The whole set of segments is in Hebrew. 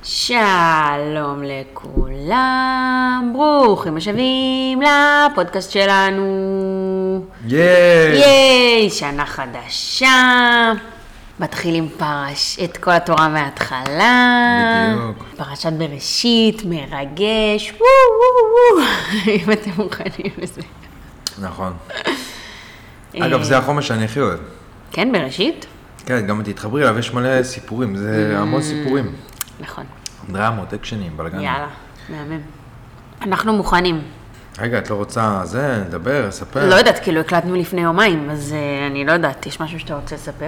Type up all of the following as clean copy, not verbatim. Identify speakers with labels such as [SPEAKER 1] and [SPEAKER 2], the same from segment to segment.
[SPEAKER 1] שלום לכולם, ברוכים השבים לפודקאסט שלנו. ייי, שנה חדשה. מתחילים את כל התורה מההתחלה.
[SPEAKER 2] בדיוק.
[SPEAKER 1] פרשת בראשית, מרגש. וואו. אם אתם מוכנים לזה.
[SPEAKER 2] נכון. אגב, זה החומש שאני הכי אוהב.
[SPEAKER 1] כן, בראשית?
[SPEAKER 2] כן, גם תתחברי אליו, יש מלא סיפורים, זה המון סיפורים.
[SPEAKER 1] נכון.
[SPEAKER 2] דרמות, אקשנים, בלגנים.
[SPEAKER 1] יאללה, מהמם. אנחנו מוכנים.
[SPEAKER 2] רגע, את לא רוצה זה, לדבר, לספר?
[SPEAKER 1] לא יודעת, כאילו הקלטנו לפני יומיים, אז אני לא יודעת, יש משהו שאתה רוצה לספר?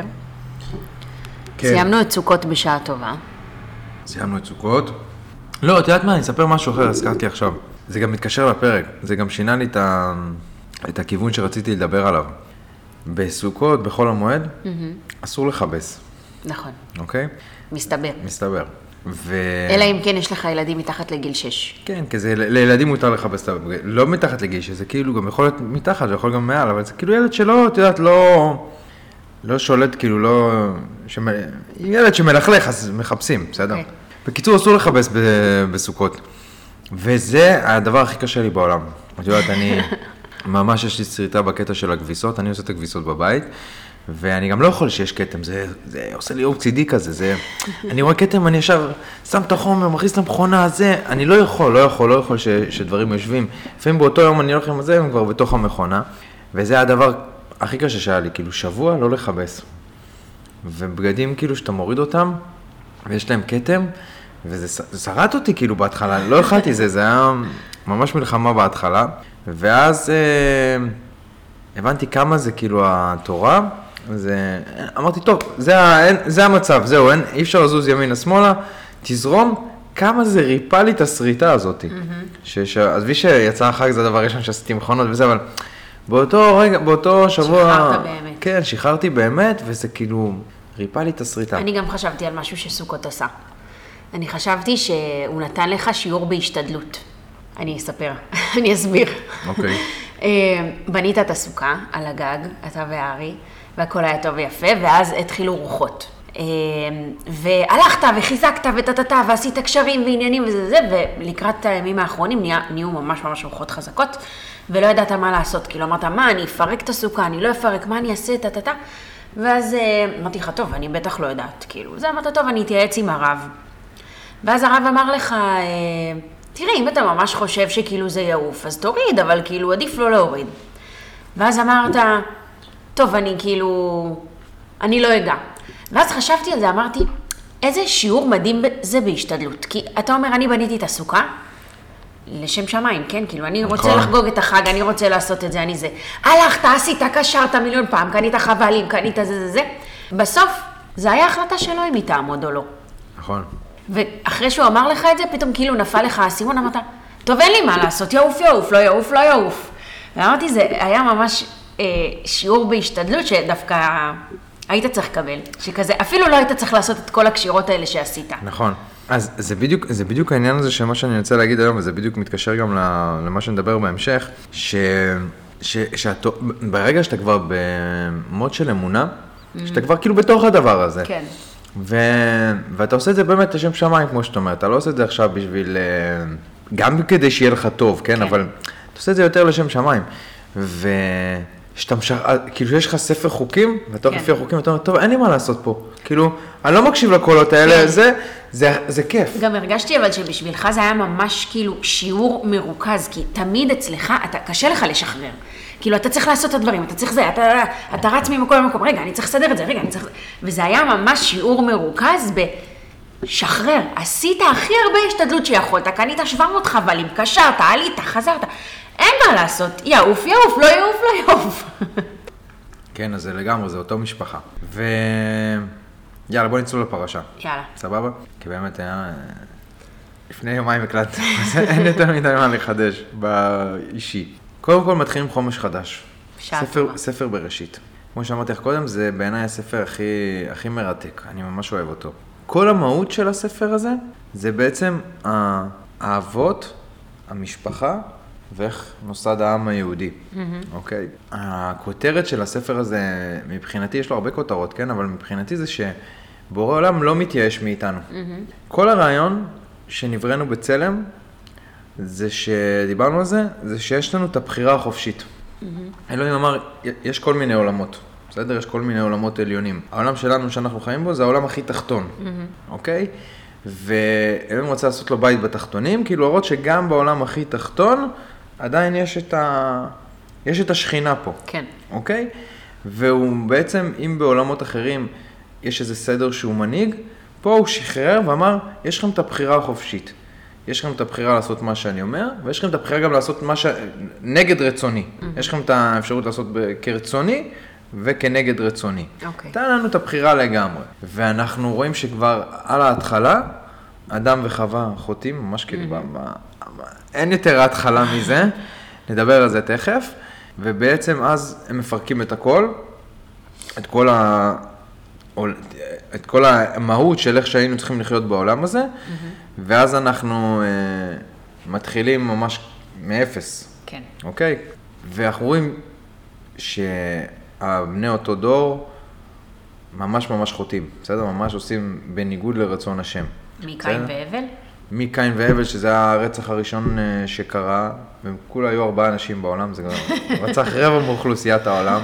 [SPEAKER 2] כן.
[SPEAKER 1] סיימנו את סוכות בשעה טובה.
[SPEAKER 2] סיימנו את סוכות. לא, את יודעת מה, אני אספר משהו אחר, הזכרתי עכשיו. זה גם מתקשר לפרק, זה גם שינה לי את הכיוון שרציתי לדבר עליו. בסוכות, בחול המועד, אסור לחבס,
[SPEAKER 1] נכון,
[SPEAKER 2] אוקיי?
[SPEAKER 1] מסתבר.
[SPEAKER 2] ו...
[SPEAKER 1] אלא אם כן יש לך ילדים מתחת לגיל 6.
[SPEAKER 2] כן, כי זה, לילדים מותר לחבס, לא מתחת לגיל, שזה כאילו גם יכול להיות מתחת, ויכול גם מעל, אבל זה כאילו ילד שלא, את יודעת, לא שולט, כאילו לא... ילד שמלכלך, אז מחפשים, בסדר?
[SPEAKER 1] Okay.
[SPEAKER 2] בקיצור, אסור לחבס בסוכות. וזה הדבר הכי קשה לי בעולם. את יודעת, אני... ממש יש לי שריטה בקטע של הכביסות, אני עושה את הכביסות בבית, ואני גם לא יכול שיש קטם, זה עושה לי אור צידי כזה, אני רואה קטם, אני ישר שם את החומר, מכניס למכונה, אני לא יכול שדברים יושבים, לפעמים באותו יום אני הולך עם זה, הם כבר בתוך המכונה, וזה הדבר הכי קשה שהיה לי, כאילו שבוע לא לחבס, ובגדים כאילו שאתה מוריד אותם, ויש להם קטם, וזה שרט אותי כאילו בהתחלה, לא יכלתי זה היה ממש מלחמה בהתחלה, ואז הבנתי כמה זה כאילו התורה, אמרתי, טוב, זה המצב, זהו, אי אפשר לזוז ימינה שמאלה, תזרום, כמה זה ריפה לי את השריטה הזאת. עזבי שיצא החג, זה הדבר ראשון שעשיתי מכונות וזה, אבל באותו שבוע...
[SPEAKER 1] שחררת באמת.
[SPEAKER 2] כן, שחררתי באמת, וזה כאילו ריפה לי את השריטה.
[SPEAKER 1] אני גם חשבתי על משהו שסוכות עשה. אני חשבתי שהוא נתן לך שיעור בהשתדלות. אני אספר, אני אסביר.
[SPEAKER 2] אוקיי.
[SPEAKER 1] בנית את הסוכה על הגג, אתה וארי, והכל היה טוב ויפה, ואז התחילו רוחות. והלכת וחיזקת וטטטה, ועשית קשרים ועניינים וזה, ולקראת הימים האחרונים נהיו ממש רוחות חזקות, ולא ידעת מה לעשות. כאילו אמרת, מה, אני אפרק את הסוכה, אני לא אפרק, מה אני אעשה, טטטה? ואז אמרתי לך, טוב, אני בטח לא יודעת. כאילו, זה אמרת, טוב, אני אתייעץ עם הרב. ואז הרב אמר לך, תראה, אם אתה ממש חושב שכאילו זה יעוף, אז תוריד, אבל כאילו עדיף לא להוריד. ואז אמרת, טוב, אני לא אגע. ואז חשבתי על זה, אמרתי, איזה שיעור מדהים זה בהשתדלות. כי אתה אומר, אני בניתי את הסוכה, לשם שמיים, כן? כאילו, אני רוצה לחגוג את החג, אני רוצה לעשות את זה, אני זה. הלכת, עשית, קשרת מיליון פעם, קנית חבלים, קנית זה. בסוף, זה היה החלטה שלו אם היא תעמוד או לא.
[SPEAKER 2] נכון.
[SPEAKER 1] ואחרי שהוא אמר לך את זה, פתאום כאילו נפל לך הסימון, אמרת, טוב, אין לי מה לעשות, יעוף, לא יעוף. ואמרתי, זה היה ממש שיעור בהשתדלות שדווקא היית צריך לקבל, שכזה, אפילו לא היית צריך לעשות את כל הקשירות האלה שעשית.
[SPEAKER 2] נכון. אז זה בדיוק העניין הזה שמה שאני רוצה להגיד היום, וזה בדיוק מתקשר גם למה שנדבר בהמשך, ברגע שאתה כבר במוד של אמונה, שאתה כבר כאילו בתוך הדבר הזה.
[SPEAKER 1] כן.
[SPEAKER 2] ואתה עושה את זה באמת לשם שמיים, כמו שאתה אומר, אתה לא עושה את זה עכשיו בשביל, גם כדי שיהיה לך טוב, כן? אבל אתה עושה את זה יותר לשם שמיים. כאילו שיש לך ספר חוקים, ואתה לפי החוקים, אתה אומר, טוב, אין לי מה לעשות פה. כאילו, אני לא מקשיב לקולות האלה, זה כיף.
[SPEAKER 1] גם הרגשתי אבל שבשבילך זה היה ממש כאילו שיעור מרוכז, כי תמיד אצלך, קשה לך לשחרר. כאילו, אתה צריך לעשות את הדברים, אתה צריך זה, אתה רץ ממקום למקום, רגע, אני צריך לסדר את זה, וזה היה ממש שיעור מרוכז בשחרר. עשית הכי הרבה השתדלות שיכולת, קנית 700 חבלים, קשרת, עלית, חזרת. אין מה לעשות, יעוף, לא יעוף.
[SPEAKER 2] כן, אז זה לגמרי, זה אותו משפחה. יאללה, בוא נצלול לפרשה.
[SPEAKER 1] יאללה.
[SPEAKER 2] סבבה? כי באמת היה... לפני יומיים הקלטתי, אין יותר מדי מה לחדש באישי. קודם כל מתחילים חומש חדש. ספר בראשית. כמו שאמרתי לך קודם, זה בעיניי הספר הכי מרתק. אני ממש אוהב אותו. כל המהות של הספר הזה, זה בעצם האבות, המשפחה, ואיך נוסד העם היהודי. אוקיי? הכותרת של הספר הזה, מבחינתי, יש לו הרבה כותרות, כן? אבל מבחינתי זה בורא עולם לא מתייאש מאיתנו. כל הרעיון שנבראנו בצלם, זה שדיברנו על זה, זה שיש לנו את הבחירה החופשית. אלוהים אמר, יש כל מיני עולמות, בסדר? יש כל מיני עולמות עליונים. העולם שלנו שאנחנו חיים בו זה העולם הכי תחתון, אוקיי? ואלוהים רוצה לעשות לו בית בתחתונים, כאילו להראות שגם בעולם הכי תחתון, עדיין יש את השכינה פה.
[SPEAKER 1] כן.
[SPEAKER 2] אוקיי? והוא בעצם, אם בעולמות אחרים יש איזה סדר שהוא מנהיג, פה הוא שחרר ואמר, יש לכם את הבחירה החופשית. יש לכם את הבחירה לעשות מה שאני אומר, ויש לכם את הבחירה גם לעשות נגד רצוני. יש לכם את האפשרות לעשות כרצוני וכנגד רצוני. תן לנו את הבחירה לגמרי. ואנחנו רואים שכבר על ההתחלה, אדם וחווה חוטאים, ממש כאילו, אין יותר ההתחלה מזה, נדבר על זה תכף, ובעצם אז הם מפרקים את הכל, את כל המהות של איך שהיינו צריכים לחיות בעולם הזה, ואז אנחנו מתחילים ממש מאפס.
[SPEAKER 1] כן.
[SPEAKER 2] אוקיי? ואנחנו רואים שהבני אותו דור ממש ממש חוטאים, בסדר? ממש עושים בניגוד לרצון השם.
[SPEAKER 1] מקין והבל?
[SPEAKER 2] מקין והבל, שזה הרצח הראשון שקרה, וכולה היו 4 אנשים בעולם, זה רצח רבע מאוכלוסיית העולם.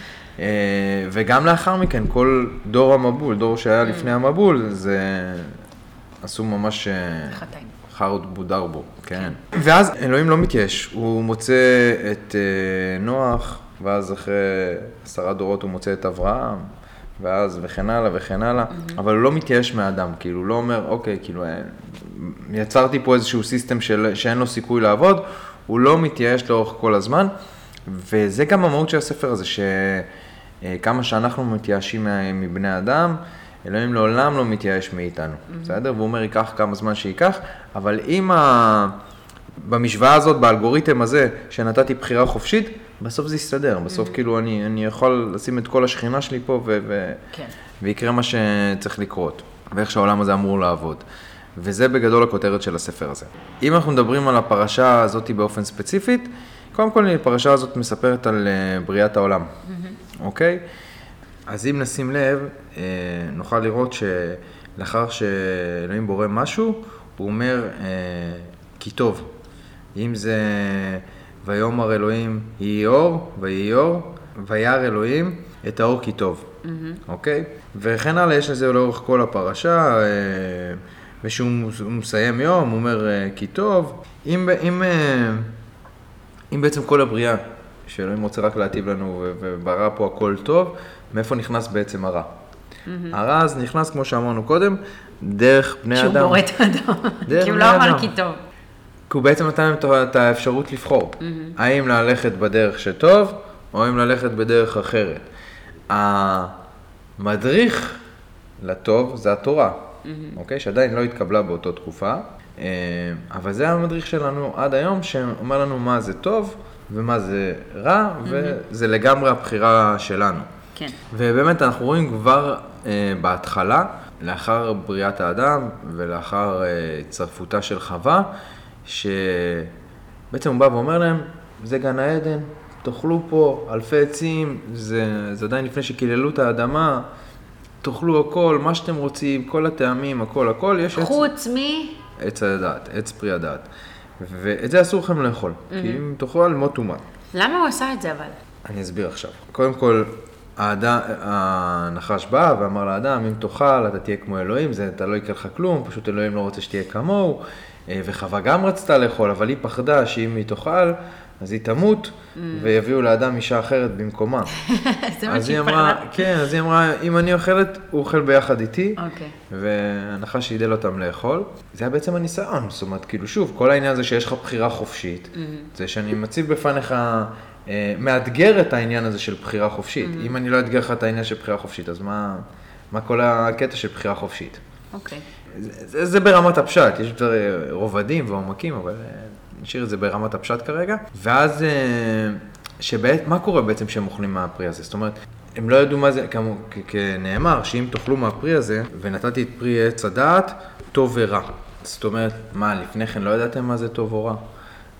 [SPEAKER 2] וגם לאחר מכן, כל דור המבול, דור שהיה לפני המבול, זה עשו ממש חרות בודר בו, כן. ואז אלוהים לא מתייאש, הוא מוצא את נוח, ואז אחרי 10 דורות הוא מוצא את אברהם, ואז וכן הלאה וכן הלאה, אבל הוא לא מתייאש מהאדם, כאילו הוא לא אומר, אוקיי, כאילו יצרתי פה איזשהו סיסטם שאין לו סיכוי לעבוד, הוא לא מתייאש לאורך כל הזמן, וזה גם המהות של הספר הזה, שכמה שאנחנו מתייאשים מבני אדם, אלוהים לעולם לא מתייאש מאיתנו, בסדר? והוא אומר, ייקח כמה זמן שייקח, אבל אם במשוואה הזאת, באלגוריתם הזה, שנתתי בחירה חופשית, בסוף זה יסתדר, בסוף כאילו אני יכול לשים את כל השכינה שלי פה ויקרה מה שצריך לקרות, ואיך שהעולם הזה אמור לעבוד. וזה בגדול הכותרת של הספר הזה. אם אנחנו מדברים על הפרשה הזאת באופן ספציפית, קודם כל הפרשה הזאת מספרת על בריאת העולם, אוקיי? אז אם נשים לב, נוכל לראות שלאחר שאלוהים בורא משהו, הוא אומר כי טוב. אם זה ויאמר אלוהים יהי אור, ויהי אור, וירא אלוהים את האור כי טוב, אוקיי? וכן הלאה, יש לזה לאורך כל הפרשה, ושהוא מסיים יום, הוא אומר כי טוב. אם בעצם כל הבריאה, שאלוהים רוצה רק להטיב לנו וברא פה הכל טוב, מאיפה נכנס בעצם הרע? הרע אז נכנס, כמו שאמרנו קודם, דרך בני אדם.
[SPEAKER 1] שהוא בורא את האדם, כי הוא לא אמר כי טוב.
[SPEAKER 2] כי הוא בעצם נתן להם את האפשרות לבחור. האם ללכת בדרך שטוב, או האם ללכת בדרך אחרת. המדריך לטוב זה התורה, אוקיי? שעדיין לא התקבלה באותו תקופה, אבל זה המדריך שלנו עד היום, שאומר לנו מה זה טוב ומה זה רע, וזה לגמרי הבחירה שלנו.
[SPEAKER 1] כן.
[SPEAKER 2] ובאמת אנחנו רואים כבר בהתחלה, לאחר בריאת האדם ולאחר הצטרפותה של חווה, שבעצם הוא בא ואומר להם, זה גן העדן, תאכלו פה אלפי עצים, זה עדיין לפני שקיללו את האדמה, תאכלו הכל, מה שאתם רוצים, כל הטעמים, הכל, יש
[SPEAKER 1] חוץ
[SPEAKER 2] עץ הדעת, עץ פרי הדעת. ואת זה אסור לכם לאכול, כי אם תאכלו על מות ומת.
[SPEAKER 1] למה הוא עשה את זה אבל?
[SPEAKER 2] אני אסביר עכשיו. קודם כל, הנחש בא ואמר לאדם, אם תאכל, אתה תהיה כמו אלוהים, אתה לא יקרה לך כלום, פשוט אלוהים לא רוצה שתהיה כמוהו, וחווה גם רצתה לאכול, אבל היא פחדה שאם היא תאכל, אז היא תמות, ויביאו לאדם אישה אחרת במקומה.
[SPEAKER 1] זה מה שהיא פחדה.
[SPEAKER 2] כן, אז היא אמרה, אם אני אוכלת, הוא אוכל ביחד איתי,
[SPEAKER 1] אוקיי.
[SPEAKER 2] והנחש שידל אותם לאכול. זה היה בעצם הניסיון, זאת אומרת, כאילו שוב, כל העניין הזה שיש לך בחירה חופשית, זה שאני מציב בפניך, מאתגר את העניין הזה של בחירה חופשית. אם אני לא אתגר לך את העניין של בחירה חופשית, אז מה כל הקטע של בחירה חופשית?
[SPEAKER 1] אוקיי.
[SPEAKER 2] זה ברמת הפשט, יש יותר רובדים ועומקים, אבל נשאיר את זה ברמת הפשט כרגע. ואז, מה קורה בעצם שהם אוכלים מהפרי הזה? זאת אומרת, הם לא ידעו מה זה, כנאמר, שאם תאכלו מהפרי הזה, ונתתי את פרי עץ הדעת, טוב ורע. זאת אומרת, מה, לפני כן לא ידעתם מה זה טוב או רע?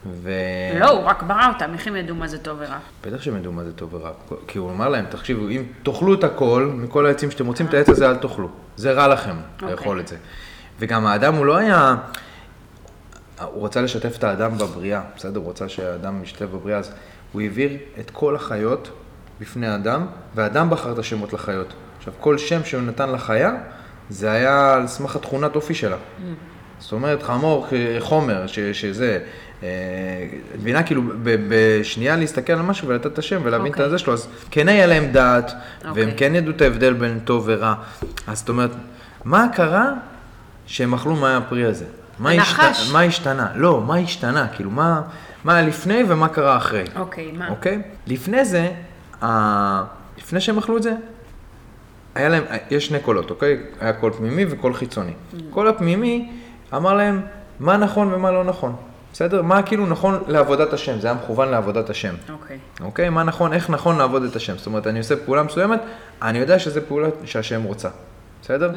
[SPEAKER 1] לא, הוא רק ברא אותם, איך הם ידעו מה זה טוב ורע?
[SPEAKER 2] בטח שהם ידעו מה זה טוב ורע, כי הוא אמר להם, תחשיבו, אם תאכלו את הכל, מכל העצים שאתם רוצים, את העץ הזה אל תאכלו. זה רע לכם, לאכול את זה. וגם האדם הוא לא היה, הוא רצה לשתף את האדם בבריאה, בסדר? הוא רצה שהאדם ישתף בבריאה, אז הוא העביר את כל החיות בפני האדם, והאדם בחר את השמות לחיות. עכשיו, כל שם שהוא נתן לחיה, זה היה על סמך התכונת אופי שלה. זאת אומרת, חמור, חומר, שזה, מבינה כאילו בשנייה להסתכל על משהו ולתת את השם ולהבין את זה שלו, אז כן היה להם דעת, והם כן ידעו את ההבדל בין טוב ורע. אז זאת אומרת, מה קרה שהם אכלו מהפרי הזה?
[SPEAKER 1] הנחש.
[SPEAKER 2] מה השתנה? לא, מה השתנה? כאילו, מה היה לפני ומה קרה אחרי?
[SPEAKER 1] אוקיי, מה?
[SPEAKER 2] אוקיי? לפני זה, לפני שהם אכלו את זה, היה להם, יש שני קולות, אוקיי? היה קול פנימי וקול חיצוני. קול הפנימי אמר להם מה נכון ומה לא נכון. בסדר? מה כאילו נכון לעבודת השם, זה היה מכוון לעבודת השם.
[SPEAKER 1] אוקיי.
[SPEAKER 2] אוקיי? מה נכון, איך נכון לעבוד את השם. זאת אומרת, אני עושה פעולה מסוימת, אני יודע שזו פעולה שהשם רוצה. בסדר?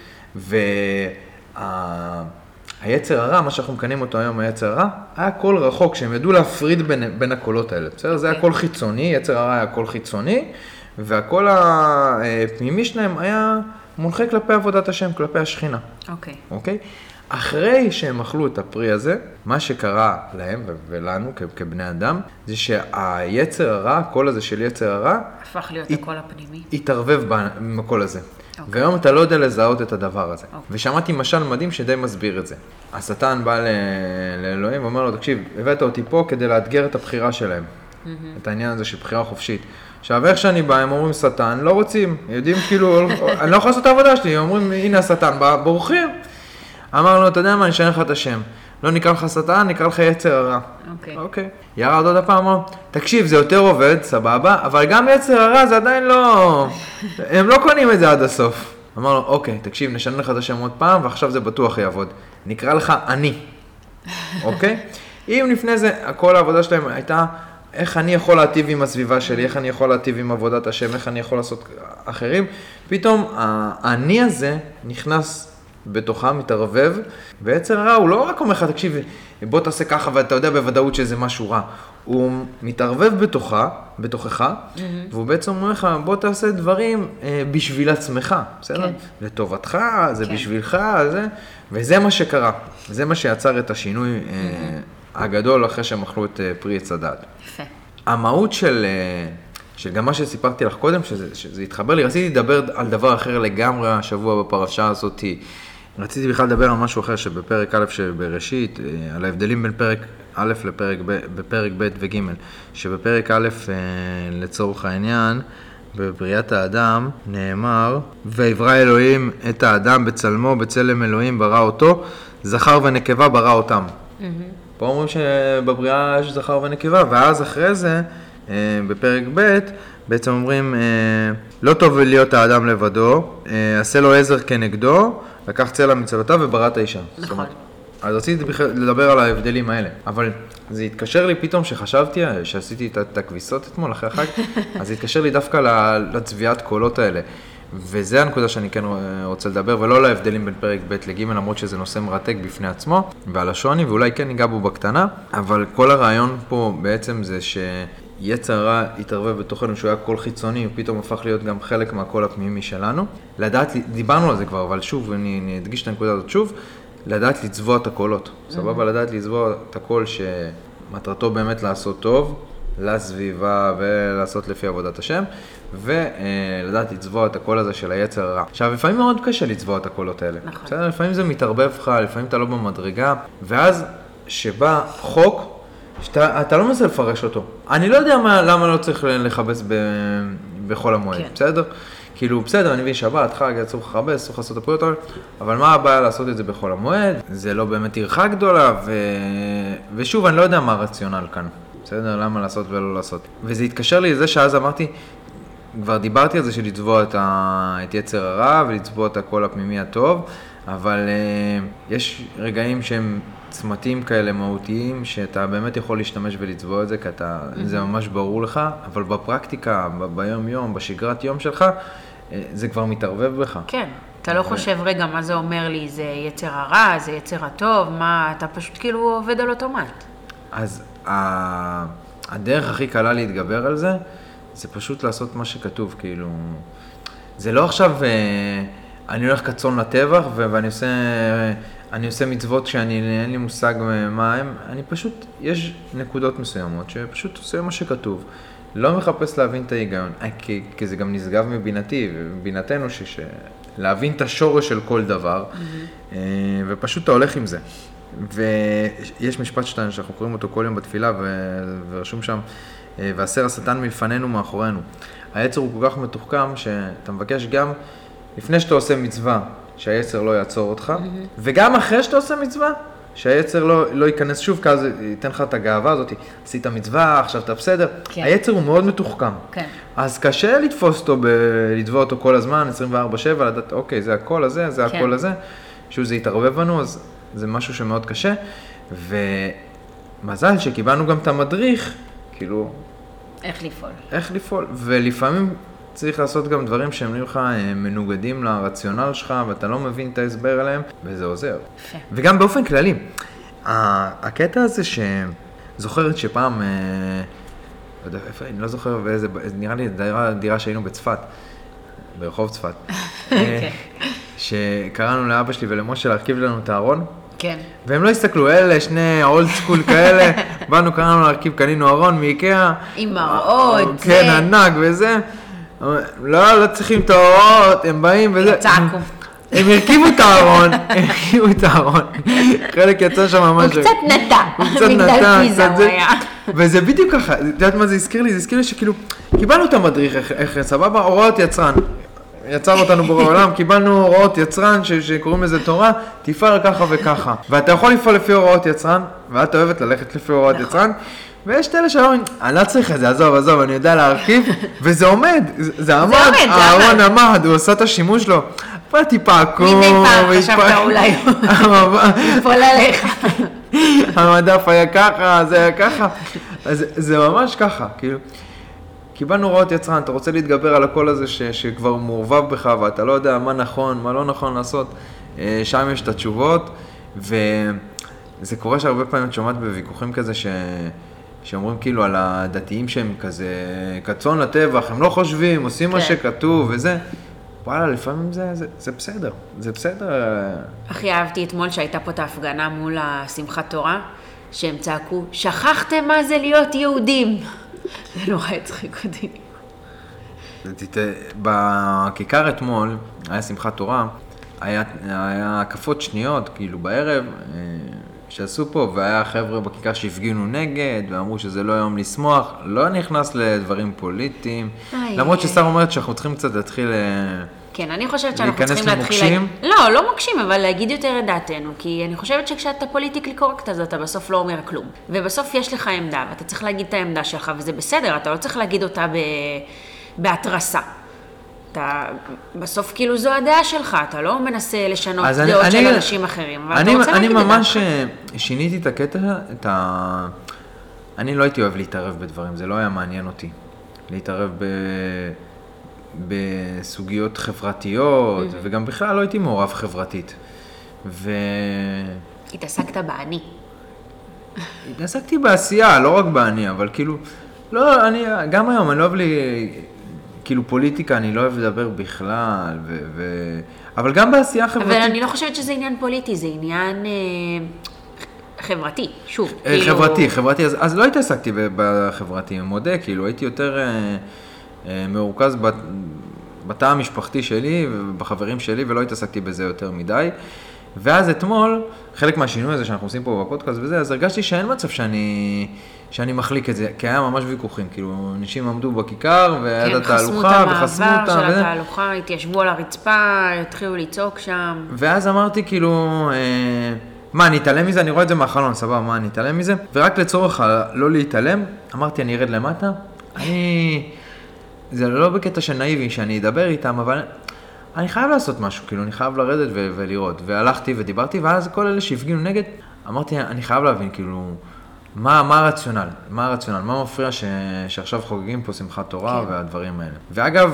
[SPEAKER 2] היצר הרע, מה שאנחנו מכנים אותו היום, היצר הרע, היה קול רחוק, שהם ידעו להפריד בין הקולות האלה. בסדר? זה היה קול חיצוני, יצר הרע היה קול חיצוני, והקול הפנימי שלהם היה מונחה כלפי עבודת השם, כלפי השכינה.
[SPEAKER 1] אוקיי.
[SPEAKER 2] אוקיי? אחרי שהם אכלו את הפרי הזה, מה שקרה להם ולנו כבני אדם, זה שהיצר הרע, הקול הזה של יצר הרע,
[SPEAKER 1] הפך להיות הקול הפנימי.
[SPEAKER 2] התערבב בקול הזה. והיום אתה לא יודע לזהות את הדבר הזה. ושמעתי משל מדהים שדי מסביר את זה. השטן בא לאלוהים ואומר לו, תקשיב, הבאת אותי פה כדי לאתגר את הבחירה שלהם. את העניין הזה של בחירה חופשית. עכשיו, איך שאני בא, הם אומרים שטן, לא רוצים. יודעים כאילו, אני לא יכול לעשות את העבודה שלי. הם אומרים, הנה השטן, בורחים. אמר לו, אתה יודע מה, אני אשנה לך את השם. לא נקרא לך שטן, נקרא לך יצר הרע. אוקיי. ירד עוד הפעם, אמר, תקשיב, זה יותר עובד, סבבה, אבל גם יצר הרע זה עדיין לא... הם לא קונים את זה עד הסוף. אמר לו, אוקיי, תקשיב, נשנה לך את השם עוד פעם, ועכשיו זה בטוח יעבוד. נקרא לך אני. אוקיי? אם לפני זה, כל העבודה שלהם הייתה, איך אני יכול להטיב עם הסביבה שלי, איך אני יכול להטיב עם עבודת השם, איך אני יכול לעשות אחרים, פתאום אני הזה נכנס בתוכה, מתערבב, ויצר הרע הוא לא רק אומר לך, תקשיב, בוא תעשה ככה ואתה יודע בוודאות שזה משהו רע, הוא מתערבב בתוכך, והוא בעצם אומר לך, בוא תעשה דברים בשביל עצמך, בסדר? כן. לטובתך, זה כן. בשבילך, זה, וזה מה שקרה, זה מה שיצר את השינוי הגדול אחרי שהם אכלו את פרי עץ הדעת.
[SPEAKER 1] יפה.
[SPEAKER 2] המהות של גם מה שסיפרתי לך קודם, שזה התחבר לי, רציתי לדבר על דבר אחר לגמרי השבוע בפרשה הזאת, רציתי בכלל לדבר על משהו אחר שבפרק א' שבראשית, על ההבדלים בין פרק א' בפרק ב' וג', שבפרק א' לצורך העניין, בבריאת האדם נאמר, ויברא אלוהים את האדם בצלמו, בצלם אלוהים ברא אותו, זכר ונקבה ברא אותם. פה אומרים שבבריאה יש זכר ונקבה, ואז אחרי זה, בפרק ב' בעצם אומרים, לא טוב להיות האדם לבדו, עשה לו עזר כנגדו, לקח צלע מצלותיו וברא את האישה.
[SPEAKER 1] נכון.
[SPEAKER 2] אז רציתי לדבר על ההבדלים האלה, אבל זה התקשר לי פתאום שחשבתי, שעשיתי את הכביסות אתמול אחרי החג, אז זה התקשר לי דווקא לצביעת קולות האלה. וזה הנקודה שאני כן רוצה לדבר, ולא להבדלים בין פרק ב' לג', למרות שזה נושא מרתק בפני עצמו, ועל השוני, ואולי כן ניגע בו בקטנה, אבל כל הרעיון פה בעצם זה שיצר הרע התערבב בתוכנו, שהוא היה קול חיצוני, הוא פתאום הפך להיות גם חלק מהקול הפנימי שלנו. לדעת, דיברנו על זה כבר, אבל שוב, אני אדגיש את הנקודה הזאת שוב, לדעת לצבוע את הקולות. סבבה, לדעת לצבוע את הקול שמטרתו באמת לעשות טוב, לסביבה ולעשות לפי עבודת השם, ולדעת לצבוע את הקול הזה של היצר הרע. עכשיו, לפעמים מאוד קשה לצבוע את הקולות האלה.
[SPEAKER 1] נכון.
[SPEAKER 2] בסדר? לפעמים זה מתערבב לך, לפעמים אתה לא במדרגה, ואז שבא חוק, אתה לא מנסה לפרש אותו. אני לא יודע למה לא צריך לחבס בכל המועד, כן. בסדר? כאילו, בסדר, אני מבין שבת, חג, צריך לחבס, צריך לעשות הפעולות האלה, אבל מה הבעיה לעשות את זה בכל המועד? זה לא באמת ערכה גדולה, ושוב, אני לא יודע מה הרציונל כאן. בסדר, למה לעשות ולא לעשות. וזה התקשר לי לזה שאז אמרתי, כבר דיברתי על זה של לצבוע את יצר הרע ולצבוע את הקול הפנימי הטוב, אבל יש רגעים שהם צמתים כאלה מהותיים, שאתה באמת יכול להשתמש ולצבוע את זה, כי זה ממש ברור לך, אבל בפרקטיקה, ביום יום, בשגרת יום שלך, זה כבר מתערבב בך.
[SPEAKER 1] כן. אתה לא חושב רגע מה זה אומר לי, זה יצר הרע, זה יצר הטוב, מה, אתה פשוט כאילו עובד על אוטומט.
[SPEAKER 2] אז הדרך הכי קלה להתגבר על זה, זה פשוט לעשות מה שכתוב, כאילו, זה לא עכשיו, אני הולך כצאן לטבח, ואני עושה מצוות שאין לי מושג מה הם, אני פשוט, יש נקודות מסוימות שפשוט עושה מה שכתוב. לא מחפש להבין את ההיגיון, כי זה גם נשגב מבינתי, ובינתנו להבין את השורש של כל דבר, ופשוט אתה הולך עם זה. ויש משפט שאנחנו קוראים אותו כל יום בתפילה, ורשום שם, והסר השטן מלפנינו מאחורינו. היצר הוא כל כך מתוחכם, שאתה מבקש גם, לפני שאתה עושה מצווה, שהיצר לא יעצור אותך, וגם אחרי שאתה עושה מצווה, שהיצר לא ייכנס שוב, כי אז ייתן לך את הגאווה הזאת, עשית מצווה, עכשיו אתה בסדר. כן. היצר הוא מאוד מתוחכם. כן. אז קשה לתפוס אותו, לדבוע אותו כל הזמן, 24/7, לדעת, אוקיי, זה הקול הזה, זה הקול הזה, שהוא זה יתערבב בנו, אז זה משהו שמאוד קשה. ומזל שקיבלנו גם את המדריך, כאילו... איך לפעול. ולפעמים צריך לעשות גם דברים שהם נראים לך מנוגדים לרציונל שלך, ואתה לא מבין את ההסבר עליהם, וזה עוזר. יפה. וגם באופן כללי, הקטע הזה שזוכרת שפעם, לא יודע איפה, אני לא זוכר באיזה, נראה לי דירה שהיינו בצפת, ברחוב צפת, שקראנו לאבא שלי ולמשה להרכיב לנו את הארון, כן. והם לא הסתכלו, אלה שני אולד סקול כאלה, באנו, קראנו להרכיב, קנינו ארון מאיקאה,
[SPEAKER 1] עם מראות,
[SPEAKER 2] כן, ענק וזה, לא צריכים את ההוראות, הם באים וזה.
[SPEAKER 1] צעקו.
[SPEAKER 2] הם הרכיבו את הארון. חלק יצא שם ממש.
[SPEAKER 1] הוא קצת נטע. פיזה הוא היה.
[SPEAKER 2] וזה בדיוק ככה, את יודעת מה זה הזכיר לי? זה הזכיר לי שכאילו, קיבלנו את המדריך, איך סבבה, הוראות יצרן. יצר אותנו בעולם, קיבלנו הוראות יצרן שקוראים לזה תורה, תפעל ככה וככה. ואתה יכול לפעול לפי הוראות יצרן, ואת אוהבת ללכת לפי הוראות יצרן. ויש את אלה שאומרים, אני לא צריך את זה, עזוב, אני יודע להרכיב, וזה עומד, זה עמד, הארון עמד, הוא עושה את השימוש לו, פה טיפה עקום,
[SPEAKER 1] מדי פעם חשבת אולי, נפול עליך.
[SPEAKER 2] המדף היה ככה, זה היה ככה, אז זה ממש ככה, כאילו, קיבלנו הוראות יצרן, אתה רוצה להתגבר על הקול הזה שכבר מעורבב בך, ואתה לא יודע מה נכון, מה לא נכון לעשות, שם יש את התשובות, וזה קורה שהרבה פעמים את שומעת בוויכוחים כזה שאומרים כאילו על הדתיים שהם כזה כצאן לטבח, הם לא חושבים, עושים מה שכתוב וזה. וואלה, לפעמים זה בסדר, זה בסדר.
[SPEAKER 1] הכי אהבתי אתמול שהייתה פה את ההפגנה מול השמחת תורה, שהם צעקו, שכחתם מה זה להיות יהודים. זה נורא הצחיק אותי.
[SPEAKER 2] בכיכר אתמול, היה שמחת תורה, היה הקפות שניות, כאילו בערב, שעשו פה, והיה חבר'ה בכיכר שהפגינו נגד, ואמרו שזה לא יום לשמוח, לא נכנס לדברים פוליטיים, למרות ששר אומרת שאנחנו צריכים קצת להתחיל
[SPEAKER 1] כן, אני חושבת שאנחנו צריכים להתחיל... לא מוקשים, אבל להגיד יותר את דעתנו, כי אני חושבת שכשאתה פוליטיקלי קורקט, אז אתה בסוף לא אומר כלום. ובסוף יש לך עמדה, ואתה צריך להגיד את העמדה שלך, וזה בסדר, אתה לא צריך להגיד אותה בהתרסה. אתה, בסוף כאילו זו הדעה שלך, אתה לא מנסה לשנות דעות של אנשים אחרים, אבל אתה רוצה להגיד את דעתך. אני ממש
[SPEAKER 2] שיניתי את הקטע, אני לא הייתי אוהב להתערב בדברים, זה לא היה מעניין אותי. להתערב בסוגיות חברתיות, וגם בכלל לא הייתי מעורב חברתית.
[SPEAKER 1] התעסקת בעני.
[SPEAKER 2] התעסקתי בעשייה, לא רק בעני, אבל כאילו, לא, גם היום אני לא אוהב כאילו פוליטיקה, אני לא אוהב לדבר בכלל, אבל גם בעשייה חברתית.
[SPEAKER 1] אבל אני לא חושבת שזה עניין פוליטי, זה עניין חברתי, שוב.
[SPEAKER 2] חברתי, אז לא התעסקתי בחברתי, אני מודה, כאילו הייתי יותר מרוכז בתא המשפחתי שלי ובחברים שלי, ולא התעסקתי בזה יותר מדי. ואז אתמול, חלק מהשינוי הזה שאנחנו עושים פה בפודקאסט וזה, אז הרגשתי שאין מצב שאני מחליק את זה, כי היה ממש ויכוחים, כאילו, אנשים עמדו בכיכר, והיה את התהלוכה, וחסמו אותה.
[SPEAKER 1] כן, חסמו את המעבר של התהלוכה, התיישבו על הרצפה, התחילו לצעוק שם.
[SPEAKER 2] ואז אמרתי, כאילו, מה, אני אתעלם מזה? אני רואה את זה מהחלון, סבבה, מה, אני אתעלם מזה? ורק לצורך לא להתעלם, אמרתי, אני ארד למטה. זה לא בקטע שנאיבי שאני אדבר איתם, אבל אני חייב לעשות משהו, כאילו, אני חייב לרדת ולראות. והלכתי ודיברתי, ואז כל אלה שהפגינו נגד, אמרתי, אני חייב להבין, כאילו, מה הרציונל? מה מפריע שעכשיו חוגגים פה שמחת תורה והדברים האלה? ואגב,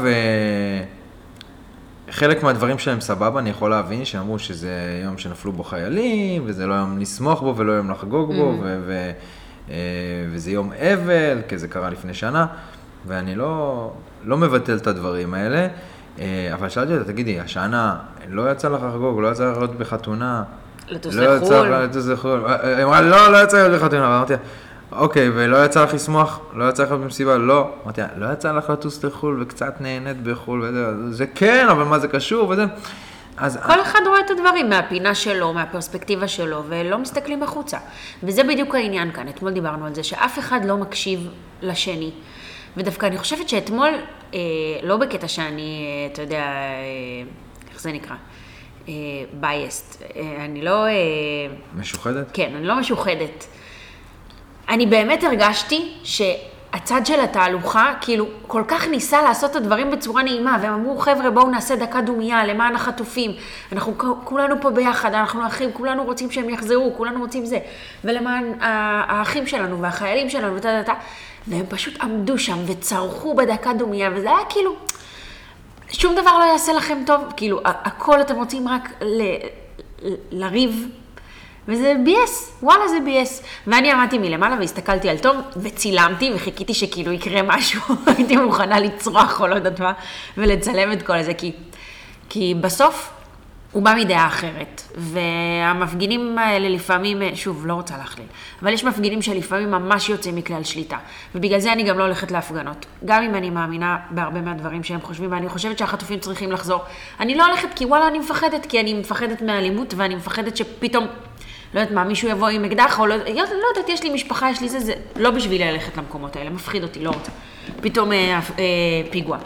[SPEAKER 2] חלק מהדברים שלהם סבבה, אני יכול להבין שאמרו שזה יום שנפלו בו חיילים, וזה לא יום לשמוח בו ולא יום לחגוג בו, וזה יום אבל, כי זה קרה לפני שנה, ואני לא מבטל את הדברים האלה, אבל שאלתי אותה, תגידי, השנה לא יצא לך לחגוג, לא יצא לך להיות בחתונה,
[SPEAKER 1] לטוס לחול.
[SPEAKER 2] היא אמרה, לא יצא להיות בחתונה, ואמרתי, אוקיי, ולא יצא לך לשמוח? לא יצא לך במסיבה? לא. אמרתי, לא יצא לך לטוס לחול וקצת נהנית בחול וזה, זה כן, אבל מה זה קשור וזה.
[SPEAKER 1] כל אחד רואה את הדברים מהפינה שלו, מהפרספקטיבה שלו, ולא מסתכלים החוצה. וזה בדיוק העניין כאן. אתמול דיברנו על זה, שאף אחד לא מקשיב לשני. ודווקא אני חושבת שאתמול, לא בקטע שאני, אתה יודע, איך זה נקרא? biased. אני לא...
[SPEAKER 2] משוחדת?
[SPEAKER 1] כן, אני לא משוחדת. אני באמת הרגשתי שהצד של התהלוכה, כאילו, כל כך ניסה לעשות את הדברים בצורה נעימה, והם אמרו, חבר'ה, בואו נעשה דקה דומייה למען החטופים, אנחנו כולנו פה ביחד, אנחנו אחים, כולנו רוצים שהם יחזרו, כולנו רוצים זה, ולמען האחים שלנו והחיילים שלנו, והם פשוט עמדו שם וצרחו בדקה דומייה, וזה היה כאילו, שום דבר לא יעשה לכם טוב, כאילו, הכל אתם רוצים רק לריב, וזה ביאס, וואלה זה ביאס. ואני עמדתי מלמעלה והסתכלתי על תום וצילמתי וחיכיתי שכאילו יקרה משהו, הייתי מוכנה לצרוח או לא יודעת מה, ולצלם את כל זה, כי בסוף הוא בא מדעה אחרת. והמפגינים האלה לפעמים, שוב, לא רוצה להכליל, אבל יש מפגינים שלפעמים ממש יוצאים מכלל שליטה. ובגלל זה אני גם לא הולכת להפגנות. גם אם אני מאמינה בהרבה מהדברים שהם חושבים, ואני חושבת שהחטופים צריכים לחזור. אני לא הולכת כי וואלה אני מפחדת, כי אני מפחדת מאלימות, ואני מפחדת שפתאום לא יודעת מה, מישהו יבוא עם אקדח, או לא יודעת, יש לי משפחה, יש לי זה לא בשביל ללכת למקומות האלה, מפחיד אותי, לא רוצה. פתאום פיגוע.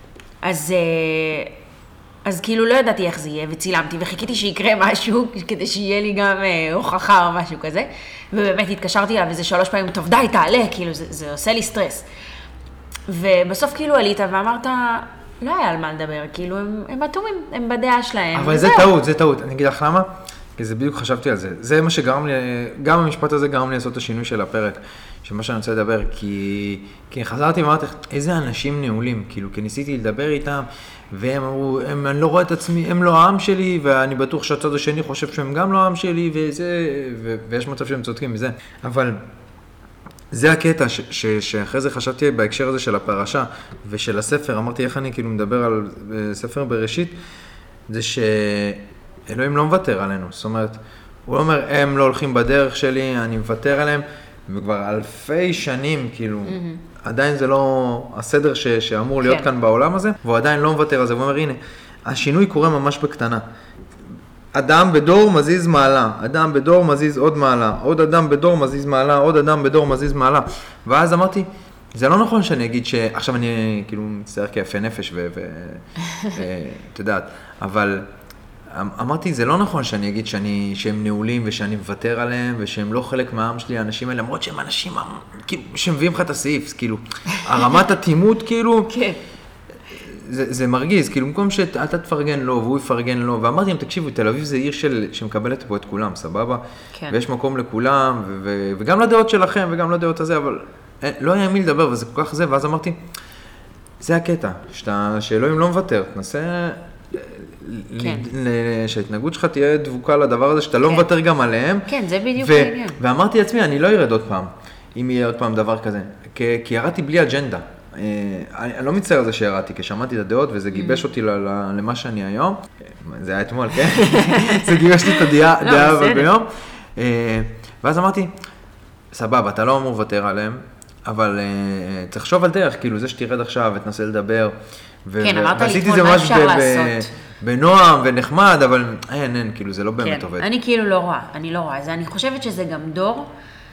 [SPEAKER 1] אז כאילו לא ידעתי איך זה יהיה, וצילמתי, וחיכיתי שיקרה משהו, כדי שיהיה לי גם הוכחה או משהו כזה, ובאמת התקשרתי לה, וזה 3 פעמים, טוב די, תעלה, כאילו זה עושה לי סטרס. ובסוף כאילו עלית ואמרת, לא היה על מה לדבר, כאילו הם אטומים, הם בדעה שלהם.
[SPEAKER 2] אבל זה טעות, אני אגיד לך למה? כי זה בדיוק חשבתי על זה. זה מה שגרם לי, גם המשפט הזה גרם לי לעשות את השינוי של הפרק, של מה שאני רוצה לדבר, כי חזרתי ואמרתי, איזה אנשים נעולים, כאילו, כי ניסיתי לדבר איתם, והם אמרו, אני לא רואה את עצמי, הם לא העם שלי, ואני בטוח שהצד השני חושב שהם גם לא העם שלי, ויש מצב שהם צודקים מזה. אבל זה הקטע שאחרי זה חשבתי בהקשר הזה של הפרשה ושל הספר, אמרתי איך אני כאילו מדבר על ספר בראשית, זה שאלוהים לא מוותר עלינו, זאת אומרת, הוא לא אומר, הם לא הולכים בדרך שלי, אני מוותר עליהם, וכבר אלפי שנים, כאילו, עדיין זה לא הסדר שאמור להיות כאן בעולם הזה, והוא עדיין לא מוותר על זה, והוא אומר, הנה, השינוי קורה ממש בקטנה. אדם בדור מזיז מעלה, אדם בדור מזיז עוד מעלה, עוד אדם בדור מזיז מעלה, עוד אדם בדור מזיז מעלה. ואז אמרתי, זה לא נכון שאני אגיד עכשיו אני כאילו מצטער כיפה נפש ואת יודעת, אבל אמרתי, זה לא נכון שאני אגיד שהם נעולים ושאני מוותר עליהם ושהם לא חלק מהעם שלי, האנשים האלה, למרות שהם אנשים כאילו, שמביאים לך את הסעיף, כאילו, הרמת התימות, כאילו, זה מרגיז, כאילו, במקום שאתה תפרגן לו והוא יפרגן לו, ואמרתי להם, תקשיבו, תל אביב זה עיר שמקבלת פה את כולם, סבבה? כן. ויש מקום לכולם, וגם לדעות שלכם וגם לדעות הזה, אבל לא היה מי לדבר, וזה כל כך זה, ואז אמרתי, זה הקטע, שאלוהים לא מוותר, תנסה שההתנהגות שלך תהיה דבוקה לדבר הזה, שאתה לא מוותר גם עליהם.
[SPEAKER 1] כן, זה בדיוק העניין.
[SPEAKER 2] ואמרתי לעצמי, אני לא ארד עוד פעם, אם יהיה עוד פעם דבר כזה, כי ירדתי בלי אג'נדה. אני לא מצטער על זה שירדתי, כי שמעתי את הדעות, וזה גיבש אותי למה שאני היום. זה היה אתמול, כן? זה גיבש לי את הדעה ביום. ואז אמרתי, סבבה, אתה לא אמור לוותר עליהם, אבל צריך לחשוב על דרך, כאילו זה שתירד עכשיו ותנסה לדבר.
[SPEAKER 1] כן, אמרת לי אתמול מה אפשר לעשות.
[SPEAKER 2] בנועם ונחמד, אבל אין, כאילו זה לא באמת עובד.
[SPEAKER 1] אני כאילו לא רואה, אני לא רואה. אני חושבת שזה גם דור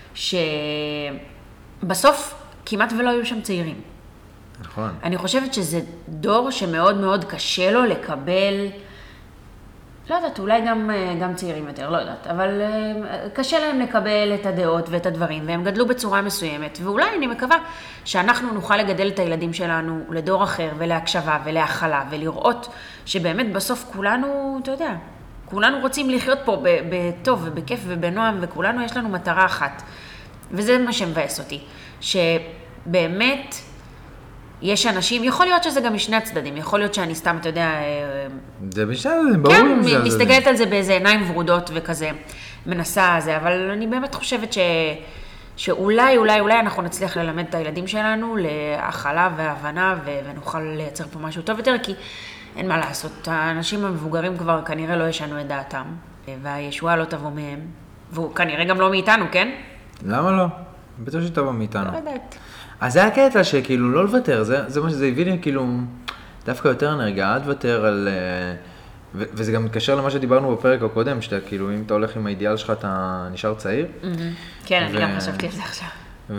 [SPEAKER 1] שבסוף כמעט ולא היו שם צעירים.
[SPEAKER 2] נכון.
[SPEAKER 1] אני חושבת שזה דור שמאוד מאוד קשה לו לקבל, לא יודעת, אולי גם צעירים יותר, לא יודעת, אבל קשה להם לקבל את הדעות ואת הדברים, והם גדלו בצורה מסוימת, ואולי אני מקווה שאנחנו נוכל לגדל את הילדים שלנו לדור אחר ולהקשבה ולהכלה, ולראות שבאמת בסוף כולנו, אתה יודע, כולנו רוצים לחיות פה בטוב ובכיף ובנועם, וכולנו יש לנו מטרה אחת, וזה מה שמבאס אותי, שבאמת יש אנשים, יכול להיות שזה גם משני הצדדים, יכול להיות שאני סתם, אתה יודע,
[SPEAKER 2] זה משנה, זה ברור.
[SPEAKER 1] כן, מסתכלת על זה באיזה עיניים ורודות וכזה, מנסה זה, אבל אני באמת חושבת שאולי אנחנו נצליח ללמד את הילדים שלנו להכלה והבנה, ונוכל לייצר פה משהו טוב יותר, כי אין מה לעשות, האנשים המבוגרים כבר כנראה לא ישנו את דעתם, והישועה לא תבוא מהם, והוא כנראה גם לא מאיתנו, כן?
[SPEAKER 2] למה לא? בטח שתבוא מאיתנו.
[SPEAKER 1] לא יודעת.
[SPEAKER 2] אז זה הקטע שכאילו לא לוותר, זה מה שזה הביא לי כאילו דווקא יותר אנרגיה, עד לוותר על... וזה גם מתקשר למה שדיברנו בפרק הקודם, שאתה כאילו אם אתה הולך עם האידיאל שלך אתה נשאר צעיר.
[SPEAKER 1] כן, אני גם חשבתי על זה עכשיו.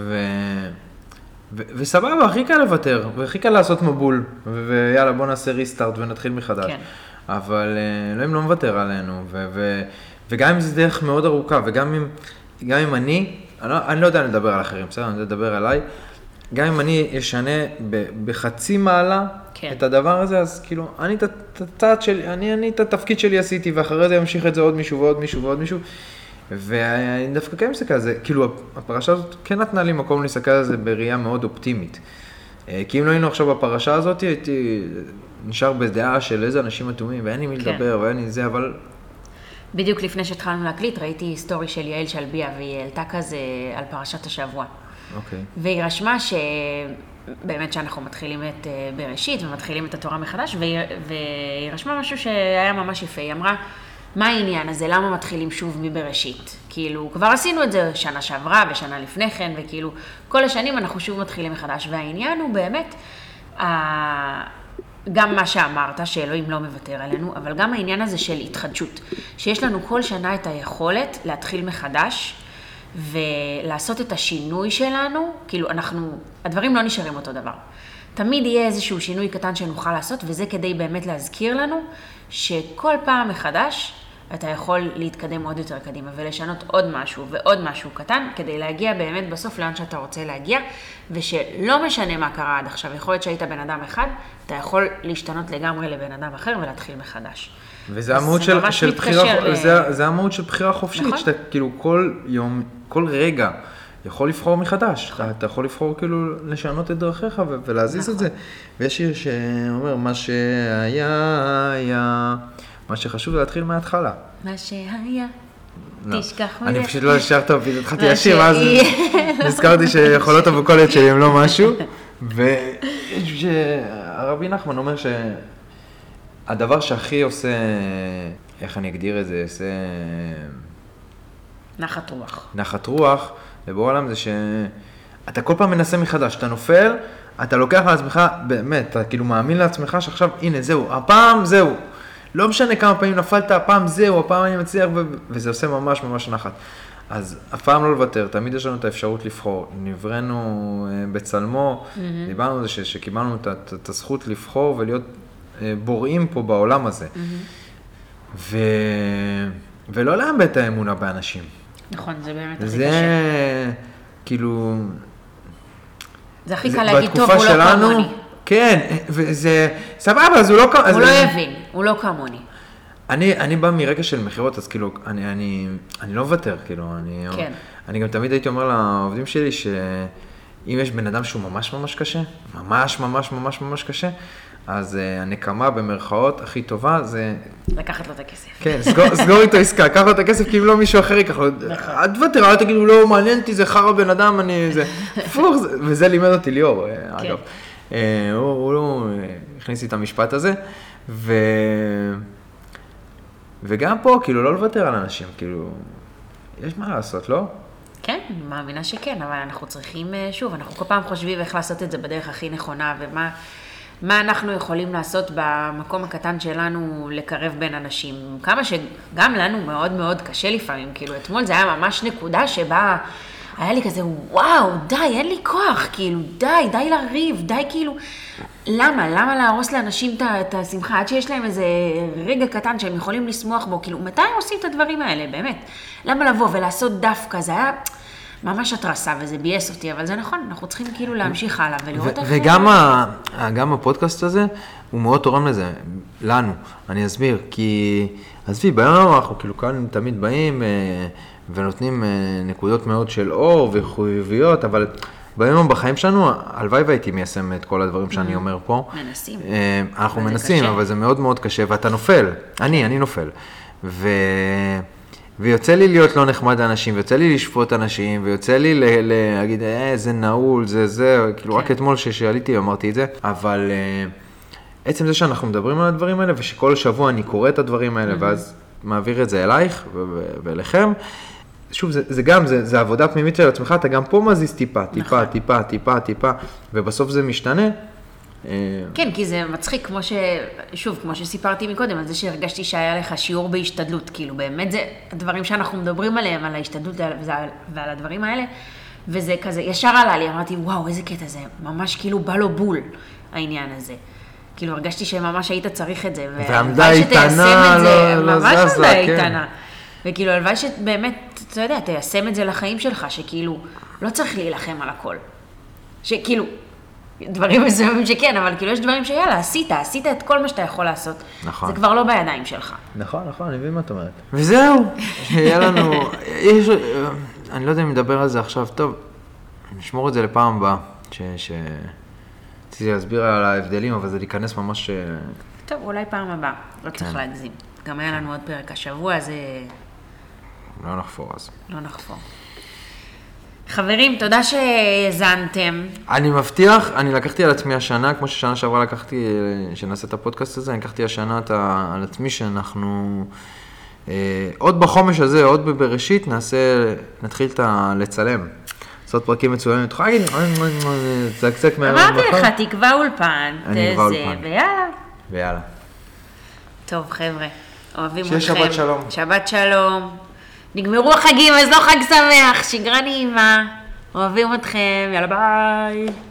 [SPEAKER 2] וסבבה, הכי קל לוותר, והכי קל לעשות מבול, ויאללה בוא נעשה ריסטארט ונתחיל מחדש.
[SPEAKER 1] כן.
[SPEAKER 2] אבל אלוהים לא מוותר עלינו, וגם אם זה דרך מאוד ארוכה, וגם אם אני לא יודע לדבר על אחרים, בסדר? אני יודע לדבר עליי, גם אם אני אשנה בחצי מעלה את הדבר הזה, אז כאילו, אני את התפקיד שלי עשיתי, ואחרי זה ימשיך את זה עוד מישהו ועוד מישהו ועוד מישהו, ואני דווקא כן מסתכל על זה, כאילו, הפרשה הזאת כן נתנה לי מקום להסתכל על זה בראייה מאוד אופטימית. כי אם לא היינו עכשיו בפרשה הזאת, הייתי נשאר בדעה של איזה אנשים אטומים, ואין לי מי לדבר, ואין לי זה, אבל...
[SPEAKER 1] בדיוק לפני שהתחלנו להקליט, ראיתי סטורי של יעל שלביה, והיא העלתה כזה על פרשת השבוע.
[SPEAKER 2] אוקיי.
[SPEAKER 1] והיא רשמה שבאמת שאנחנו מתחילים את בראשית, ומתחילים את התורה מחדש, והיא רשמה משהו שהיה ממש יפה. היא אמרה, מה העניין הזה? למה מתחילים שוב מבראשית? כאילו, כבר עשינו את זה שנה שעברה ושנה לפני כן, וכאילו, כל השנים אנחנו שוב מתחילים מחדש. והעניין הוא באמת, גם מה שאמרת, שאלוהים לא מוותר עלינו, אבל גם העניין הזה של התחדשות, שיש לנו כל שנה את היכולת להתחיל מחדש, ולעשות את השינוי שלנו, כאילו הדברים לא נשארים אותו דבר. תמיד יהיה איזשהו שינוי קטן שנוכל לעשות, וזה כדי באמת להזכיר לנו, שכל פעם מחדש, אתה יכול להתקדם עוד יותר קדימה, ולשנות עוד משהו ועוד משהו קטן, כדי להגיע באמת בסוף לאן שאתה רוצה להגיע, ושלא משנה מה קרה עד עכשיו, יכול להיות שהיית בן אדם אחד, אתה יכול להשתנות לגמרי לבן אדם אחר, ולהתחיל מחדש.
[SPEAKER 2] וזה המהות של בחירה, זה המהות של בחירה חופשית, נכון? שאתה כאילו כל יום, כל רגע, יכול לבחור מחדש. נכון. אתה יכול לבחור כאילו לשנות את דרכיך ולהזיז נכון. את זה. ויש שיר שאומר, מה שהיה, היה, מה שחשוב להתחיל מההתחלה.
[SPEAKER 1] מה שהיה, תשכח מזה.
[SPEAKER 2] אני פשוט לא נשאר טוב, התחלתי לשיר, אז נזכרתי שיכולות הווקוליות שלי הם לא משהו. והרבי נחמן אומר שהדבר שהכי עושה, איך אני אגדיר את זה, עושה...
[SPEAKER 1] נחת רוח.
[SPEAKER 2] נחת רוח, ובעולם זה שאתה כל פעם מנסה מחדש, אתה נופל, אתה לוקח לעצמך, באמת, אתה כאילו מאמין לעצמך שעכשיו, הנה, זהו, הפעם זהו. לא משנה כמה פעמים נפלת, הפעם זהו, הפעם אני מצליח, וזה עושה ממש ממש נחת. אז אף פעם לא לוותר, תמיד יש לנו את האפשרות לבחור. נבראנו בצלמו, דיברנו על זה שקיבלנו את הזכות לבחור ולהיות בוראים פה בעולם הזה. ולא לאבד את האמונה באנשים.
[SPEAKER 1] נכון, זה באמת הכי קשה.
[SPEAKER 2] זה כאילו...
[SPEAKER 1] זה הכי קל להגיד, טוב, הוא לא כמוני.
[SPEAKER 2] כן, וזה סבבה, אז הוא לא כמוני.
[SPEAKER 1] הוא לא יבין, הוא לא כמוני.
[SPEAKER 2] אני בא מרגע של מחירות, אז כאילו, אני לא מוותר, כאילו, אני גם תמיד הייתי אומר לעובדים שלי, שאם יש בן אדם שהוא ממש ממש קשה, ממש ממש ממש ממש קשה, אז הנקמה במרכאות הכי טובה זה...
[SPEAKER 1] לקחת לו את הכסף.
[SPEAKER 2] כן, סגור איתו עסקה, קח לו את הכסף, כי אם לא מישהו אחר ייקח לו... עד ותר, אל תגידו, לא מעניין אותי, זה חרא בן אדם, אני... וזה לימד אותי ליאור, אגב. הוא הכניס לי את המשפט הזה, וגם פה, כאילו, לא לוותר על אנשים, כאילו, יש מה לעשות, לא?
[SPEAKER 1] כן, אני מאמינה שכן, אבל אנחנו צריכים, שוב, אנחנו כל פעם חושבים איך לעשות את זה בדרך הכי נכונה, מה אנחנו יכולים לעשות במקום הקטן שלנו לקרב בין אנשים. כמה שגם לנו מאוד מאוד קשה לפעמים, כאילו, אתמול זה היה ממש נקודה שבה היה לי כזה, וואו, די, אין לי כוח, כאילו, די לריב, די כאילו, למה להרוס לאנשים את השמחה, עד שיש להם איזה רגע קטן שהם יכולים לשמוח בו, כאילו, מתי הם עושים את הדברים האלה, באמת? למה לבוא ולעשות דווקא, זה היה ממש התרסה, וזה בייס אותי, אבל זה נכון, אנחנו צריכים כאילו להמשיך הלאה ולראות איך...
[SPEAKER 2] וגם הפודקאסט הזה, הוא מאוד תורם לזה, לנו, אני אסביר, כי, עזבי, ביום אנחנו כאילו כאן תמיד באים, ונותנים נקודות מאוד של אור וחיוביות, אבל ביום בחיים שלנו, הלוואי והייתי מיישם את כל הדברים שאני אומר פה.
[SPEAKER 1] מנסים.
[SPEAKER 2] אנחנו מנסים, אבל זה מאוד מאוד קשה, ואתה נופל. אני נופל. ויוצא לי להיות לא נחמד לאנשים, ויוצא לי לשפוט אנשים, ויוצא לי להגיד, זה נעול, זה, כאילו רק אתמול שעליתי אמרתי את זה, אבל עצם זה שאנחנו מדברים על הדברים האלה, ושכל שבוע אני קורא את הדברים האלה, ואז מעביר את זה אלייך ואליכם, שוב, זה גם, זה עבודה פנימית של עצמך, אתה גם פה מזיז טיפה, ובסוף זה משתנה.
[SPEAKER 1] כן, כי זה מצחיק, כמו שסיפרתי מקודם, על זה שהרגשתי שהיה לך שיעור בהשתדלות, כאילו באמת זה הדברים שאנחנו מדברים עליהם, על ההשתדלות ועל הדברים האלה, וזה כזה, ישר עלה לי, אמרתי, וואו, איזה קטע זה, ממש כאילו בא לו בול העניין הזה. כאילו הרגשתי שממש היית צריך את זה,
[SPEAKER 2] ועמדה איתנה,
[SPEAKER 1] ממש עמדה איתנה. וכאילו, הלוואי שבאמת, אתה יודע, תיישם את זה לחיים שלך, שכאילו, לא צריך להילחם על הכל. שכאילו, דברים מסוימים שכן, אבל כאילו יש דברים שיאללה, עשית את כל מה שאתה יכול לעשות.
[SPEAKER 2] נכון.
[SPEAKER 1] זה כבר לא בידיים שלך.
[SPEAKER 2] נכון, אני מבין מה את אומרת. וזהו, שיהיה לנו, אני לא יודע אם נדבר על זה עכשיו, טוב, נשמור את זה לפעם הבאה, רציתי להסביר על ההבדלים, אבל זה להיכנס ממש...
[SPEAKER 1] טוב, אולי פעם הבאה, לא צריך להגזים. גם היה לנו עוד פרק השבוע, אז...
[SPEAKER 2] לא נחפור אז.
[SPEAKER 1] לא נחפור. חברים, תודה שהזנתם.
[SPEAKER 2] אני מבטיח, אני לקחתי על עצמי השנה, כמו ששנה שעברה לקחתי, שנעשה את הפודקאסט הזה, אני לקחתי השנה על עצמי שאנחנו, עוד בחומש הזה, עוד בראשית, נתחיל לצלם. לעשות פרקים מצוינים, תוכל להגיד, צק מהיום מחר.
[SPEAKER 1] אמרתי לך, תקבע אולפן,
[SPEAKER 2] ויאללה.
[SPEAKER 1] טוב, חבר'ה, אוהבים אתכם.
[SPEAKER 2] שיהיה שבת שלום.
[SPEAKER 1] שבת שלום. נגמרו החגים, אז לא חג שמח, שגרה נעימה. אוהבים אתכם, יאללה ביי.